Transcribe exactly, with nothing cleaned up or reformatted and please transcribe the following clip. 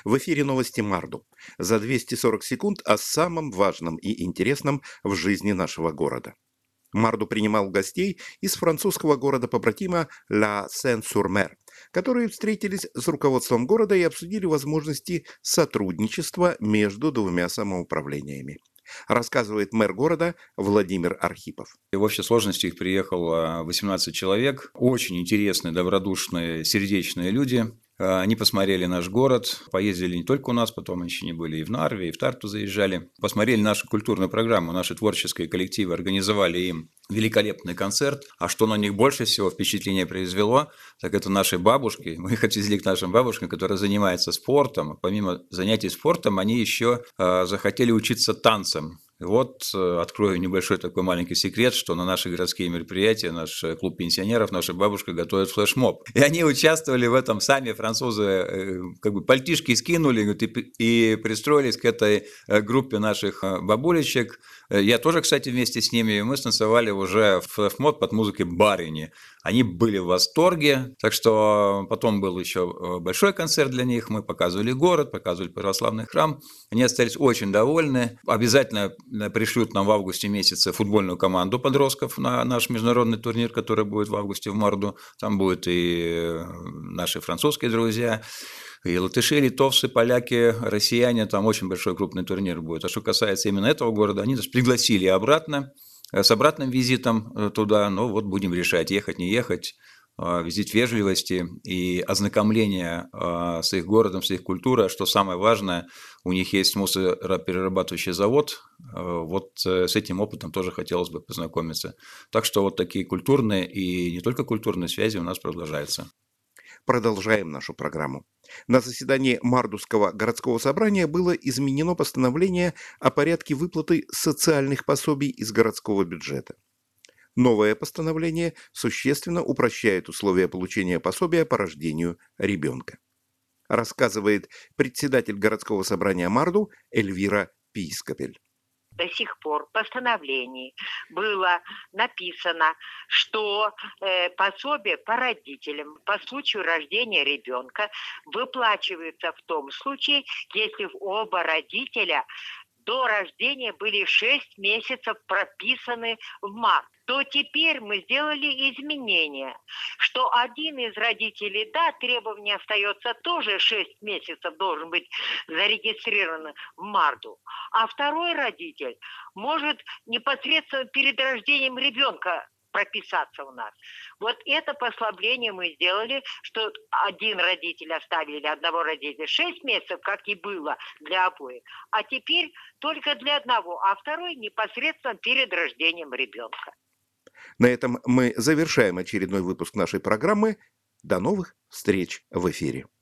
В эфире новости Марду. За двести сорок секунд о самом важном и интересном в жизни нашего города. Марду принимал гостей из французского города-побратима Ла Сен-Сур-Мер, которые встретились с руководством города и обсудили возможности сотрудничества между двумя самоуправлениями. Рассказывает мэр города Владимир Архипов. И в общей сложности их приехало восемнадцать человек. Очень интересные, добродушные, сердечные люди. Они посмотрели наш город, поездили не только у нас, потом еще не были и в Нарве, и в Тарту заезжали. Посмотрели нашу культурную программу, наши творческие коллективы организовали им великолепный концерт. А что на них больше всего впечатление произвело, так это наши бабушки. Мы их отвезли к нашим бабушкам, которые занимаются спортом. Помимо занятий спортом, они еще захотели учиться танцам. Вот открою небольшой такой маленький секрет, что на наши городские мероприятия наш клуб пенсионеров, наша бабушка готовит флешмоб. И они участвовали в этом сами, французы, как бы пальтишки скинули и пристроились к этой группе наших бабулечек. Я тоже, кстати, вместе с ними, и мы станцевали уже флешмоб под музыкой барыни. Они были в восторге, так что потом был еще большой концерт для них, мы показывали город, показывали православный храм, они остались очень довольны, обязательно пришлют нам в августе месяце футбольную команду подростков на наш международный турнир, который будет в августе в Марду, там будут и наши французские друзья, и латыши, литовцы, поляки, россияне, там очень большой крупный турнир будет. А что касается именно этого города, они нас пригласили обратно, с обратным визитом туда, ну вот будем решать, ехать, не ехать, визит вежливости и ознакомление с их городом, с их культурой, что самое важное, у них есть мусороперерабатывающий завод, вот с этим опытом тоже хотелось бы познакомиться. Так что вот такие культурные и не только культурные связи у нас продолжаются. Продолжаем нашу программу. На заседании Мардовского городского собрания было изменено постановление о порядке выплаты социальных пособий из городского бюджета. Новое постановление существенно упрощает условия получения пособия по рождению ребенка. Рассказывает председатель городского собрания Марду Эльвира Пискапель. До сих пор в постановлении было написано, что э, пособие по родителям по случаю рождения ребенка выплачивается в том случае, если оба родителя до рождения были шесть месяцев прописаны в март. То теперь мы сделали изменения, что один из родителей, да, требование остается тоже шесть месяцев, должен быть зарегистрирован в марту, а второй родитель может непосредственно перед рождением ребенка прописаться у нас. Вот это послабление мы сделали, что один родитель оставили, одного родителя шесть месяцев, как и было для обоих, а теперь только для одного, а второй непосредственно перед рождением ребенка. На этом мы завершаем очередной выпуск нашей программы. До новых встреч в эфире.